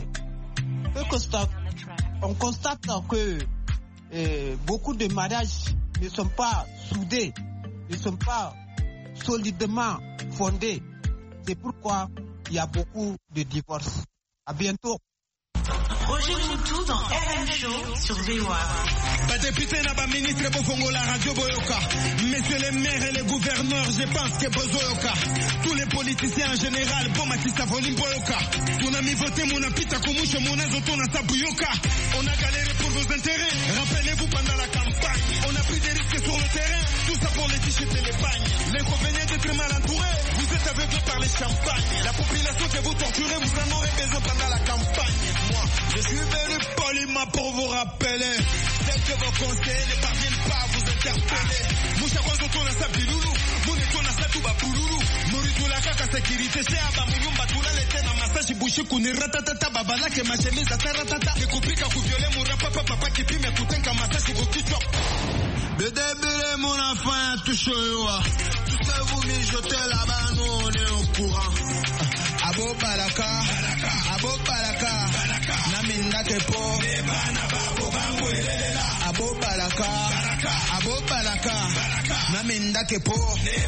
Speaker 17: on constate que euh, beaucoup de mariages ne sont pas soudés, ne sont pas solidement fondés. C'est pourquoi il y a beaucoup de divorces. À bientôt.
Speaker 1: Roger Moutou dans R M Show sur V O A.
Speaker 18: Ba député na ba ministre bofongo la radio boyoka. Messieurs les maires et les gouverneurs, je pense que bozoyoka. Tous les politiciens en général, bon matissa volim boyoka. Tunami voté mon apita kumushe mon azoto na sabuyoka. On a galéré pour vos intérêts. Rappelez-vous pendant la campagne, on a pris des risques sur le terrain. Tout ça pour les t-shirts et les pagnes. L'inconvénient d'être mal entouré, vous êtes aveuglés par les champagnes. La population que vous torturez, vous en aurez besoin pendant la campagne. Moi, je suis venu poliment pour vous rappeler. Dès que vos conseils ne parviennent pas à vous interpeller. Moucha Kwanzo tona sa biloulou, Moune tona sa tuba pouloulou. Moritou la kaka sécurité, c'est Abba Moulumba Toula l'été na massage bouché kouni ratatata babala ke ma chemise à saratata. Que kupika ku violer mon papa papa qui pime kutenka massage ku kichwa. Le début mon enfant touche yoa. Tout ça vous mijotez là-bas, nous on est au courant. Abo Balaka, Abo Balaka, Naminda Kepo, Abo Balaka, Abo Balaka, Naminda Kepo.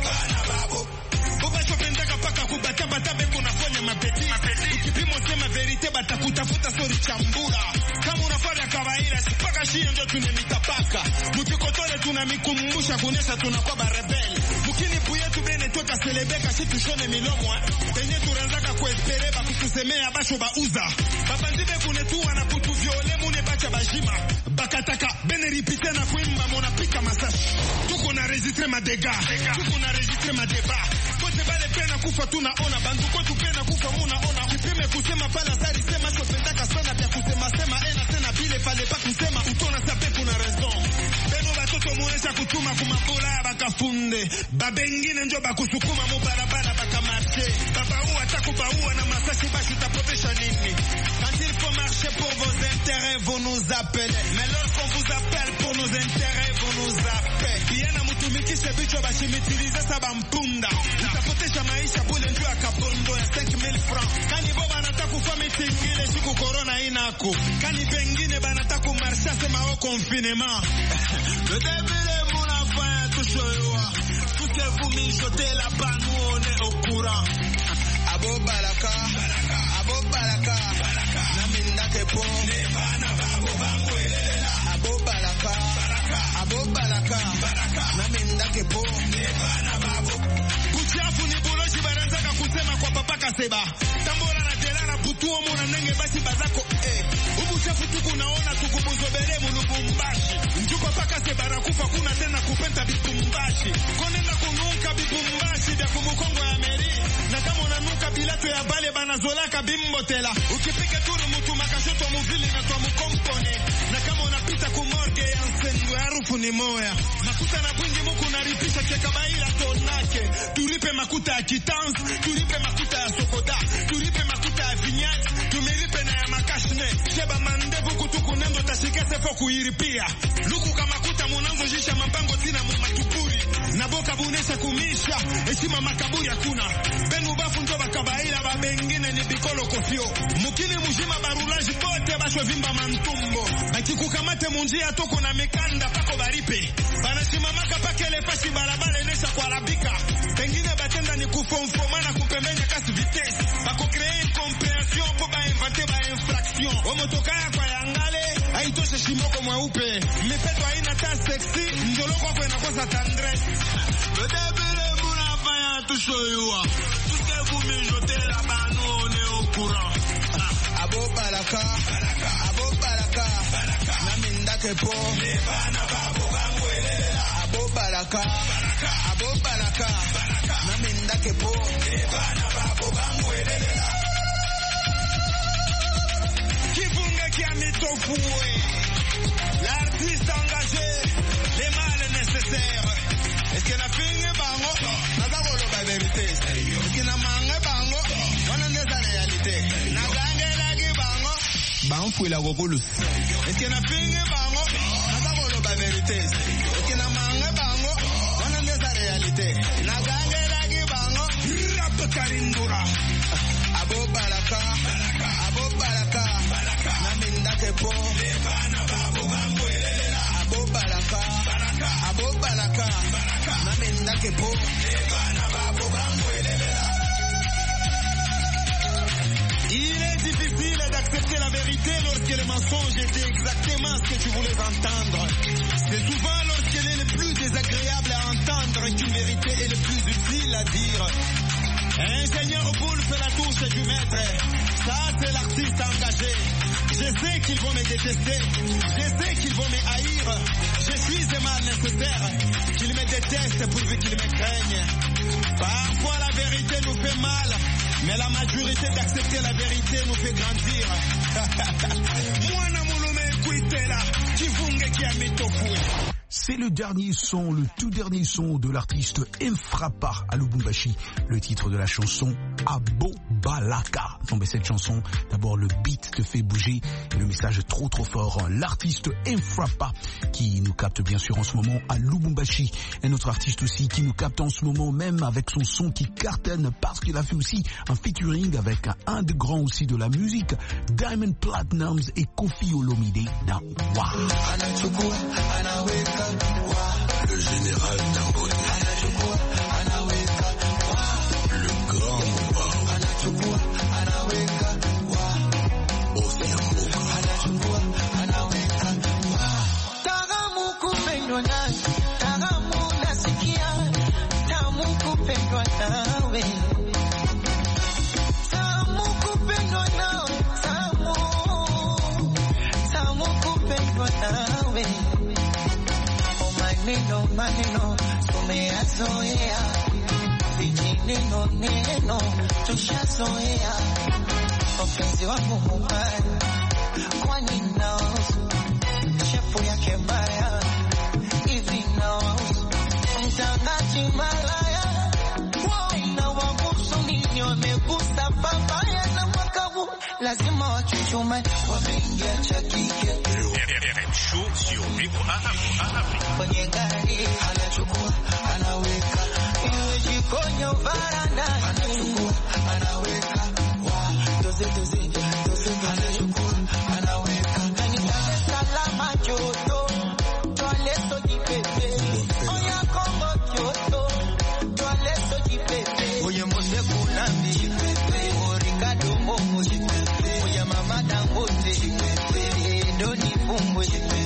Speaker 18: Boba chopenda kapaka kubata bata beko nafanya mapeti. Ukipimo sema verite batakutafuta sori chambura. Kama unafanya kawaida sipaka shio ndio tunemitapaka. Mukikotole tunamikumbusha kunesha tunakuwa barebel. Mukini puyetu bene toka selebeka si tushone milomo. Tenye turanzaka kuespere bakutusemea basho bauza. Babandibe kunetua na kutuviole mune bacha bajima. Bakataka bene ripite na kuimba mona pika masashi. Tuko na registre madega. Tuko na registre madeba. Kote bale pena kufa tunaona. Bantu kotu pena kufa munaona. Upime kusema pala sari sema chopendaka sana pia kusema sema ena tena bile pale pa kusema utona sape kuna raison. Beno batoto munesha kutuma kumabola ya bakafunde. Babengine njo bakusukuma mubarabara bakamarche. Babaua takubaua na masashi bashi utapotesha nini. Quand il faut marcher pour vos intérêts, vous nous appelez. Mais lorsqu'on vous appelle pour nos intérêts, vous nous appelez. Biena mutumikishe bicho bashimikilize saba mpunda. Utapotesha maisha bule ndio akabondo ya cinq mille francs. Kani boba anataka kufa mitingile siku corona inako. Kani bengine banataka kumarsha sema au confinement. Le début est mon enfant touche yoa. Tout que vous mijotez là-bas, nous on est au courant. Abo Balaka, Abo Balaka, Naminda Kepo, Abo Balaka, Abo Balaka, Naminda Kepo. Kuchafu ni boloji baranzaka kusema kwa papa kaseba. Tambora na telana putuo mona nenge basi bazako eh. Ubu chafu tuku naona tukubuzobere mulubumbashi. Njuko paka sebara kufa kuna tena kupenta bibumbashi. Konenda kununka bibumbashi bya kumukongo ya meri. Na kama unanuka bilato ya bale banazolaka bimbotela. Ukipika turu mutu makashoto muvili na twa mukompone. Na kama unapita kumorge ya nsendu ya harufu ni moya. Makuta na bwingi muku naripisha cheka baila tonake. Turipe makuta ya kitansi, turipe makuta ya sokoda, turipe makuta ya vinyati, tumiripe na ya makashne. Sheba mandevu kutuku nendo tashikese foku iripia. Luku kama kuta munanzo jisha mambango tina mumatupuri. Na boka bunesha kumisha, eshima makaburi hakuna. Benu bafu njo bakabaila babengine ni bikolo kofio. Mukini mujima barulaji bote basho vimba mantumbo. Bakikukamate munjia toko na mikanda pako baripe. Banashima maka pakele fashi barabale nesha kwa labika. Pengine batenda ni kufomfomana kupemenya kasi vitesi. Bako kreye incompréhension po ba invente mweupe, mipeto haina ta sexy, njolo kwako inakosa tendresse. Bedebele munafanya tushoyua, tusevu mijote la banu one au courant. Abo baraka, abo baraka, nami ndake po, nebana babu bangwelela. Abo baraka, abo baraka, nami ndake po, nebana babu bangwelela. Kifunge kia mitofue, l'artiste engagé, les mâles nécessaires. Est-ce que la fille est bango? Naza wolo ba vérité. Est-ce que na mange bango? Wana neza réalité. Nazange lagi bango. Bango fouille la gogolus. Est-ce que na fille est bango? Naza wolo ba vérité. Est-ce que na mange bango? Wana neza réalité. Nazange lagi bango. Rap karindura. Abo baraka, abo baraka, naminda kepo, lebana babu bangwelela. Abo baraka, abo baraka, naminda kepo, lebana babu bangwelela. Il est difficile d'accepter la vérité lorsque le mensonge était exactement ce que tu voulais entendre. C'est souvent lorsqu'elle est le plus désagréable à entendre qu'une vérité est le plus utile à dire. Ingénieur Boule fait la touche du maître. Ça, c'est l'artiste engagé. Je sais qu'ils vont me détester. Je sais qu'ils vont me haïr. Je suis un mal nécessaire. Qu'ils me détestent pourvu qu'ils me craignent. Parfois, la vérité nous fait mal. Mais la majorité d'accepter la vérité nous fait grandir. Mwana mulume kuitela. Kifunge kia mitofue.
Speaker 3: C'est le dernier son, le tout dernier son de l'artiste Mfrapa à Lubumbashi. Le titre de la chanson Abo Balaka. Non mais cette chanson, d'abord le beat te fait bouger et le message est trop trop fort. L'artiste Mfrapa qui nous capte bien sûr en ce moment à Lubumbashi. Un autre artiste aussi qui nous capte en ce moment même avec son son qui cartonne parce qu'il a fait aussi un featuring avec un, un des grands aussi de la musique, Diamond Platnumz et Koffi Olomide dans Wa.
Speaker 10: Le général Dangote, le grand Mouba,
Speaker 1: Tagamu kupendwa nawe, tagamu nasikia, tamu kupendwa nawe. Tamu kupendwa nawe, tamu, tamu kupendwa nawe. Maneno maneno tumeyazoea, vijineno neno tushazoea. Mpenzi wangu mubaya, kwani naosu shepu yake mbaya hivi naosu mtangaji malaya. Ina wagusu nini wamegusa babaya na wakabu, lazima wachuchume wameingia cha kike.
Speaker 19: Show sur Micro Afrique.
Speaker 1: Kwenye gari anachukua anaweka, iwe jikoni au varandani anachukua anaweka, wa doze doze doze anachukua anaweka, ndani ya salama joto toileto jipepe, oya Kongo joto toileto jipepe, oya mose kunambi jipepe, orikado momo jipepe, oya mama Dangote jipepe, doni fungo jipepe.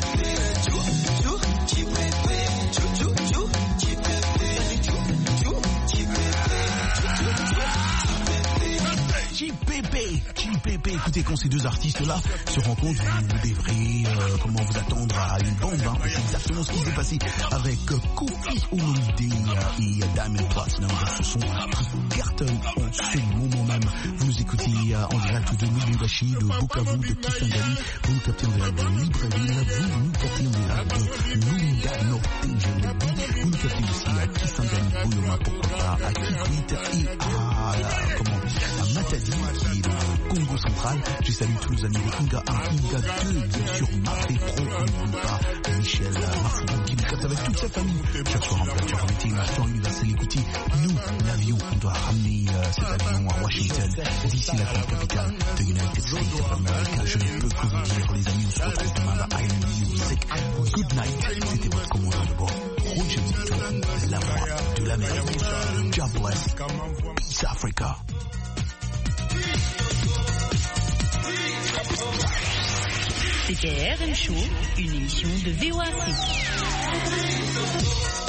Speaker 3: J P P, écoutez, quand ces deux artistes-là se rencontrent, vous, vous devrez euh, comment vous attendre à une bombe. Hein. C'est exactement ce qui s'est passé avec euh, Koffi Olomide et Diamond Platnumz. Ce sont qui cartonnent en ce moment même. Vous nous écoutez euh, en direct de Lubumbashi, de Bukavu, de Kisangani. Vous nous captez en direct de Libreville. Vous nous captez en direct de Lunda Norte. Vous nous captez aussi à Kisangani, Bouloma, pourquoi pas, à Kikwit et à, à comment, à Matadi, qui est dans le Congo central. Je salue tous nos amis de Inga un, Inga deux, bien sûr, Marc Pro, n'oublie pas Michel Marfou, qui nous capte avec toute sa famille. Chaque soir en voiture, en meeting, à Champ Universel, écoutez, nous, l'avion, on doit ramener euh, cet avion à Washington, d'ici la grande capitale de United States of America. Je ne peux que vous dire, les amis, on se retrouve demain dans I Am Music. Good night, c'était votre commandant de bord, Roger Mouton, la voix de l'Amérique. God bless. Peace Africa.
Speaker 7: C'était R M Show, une émission de V O Afrique.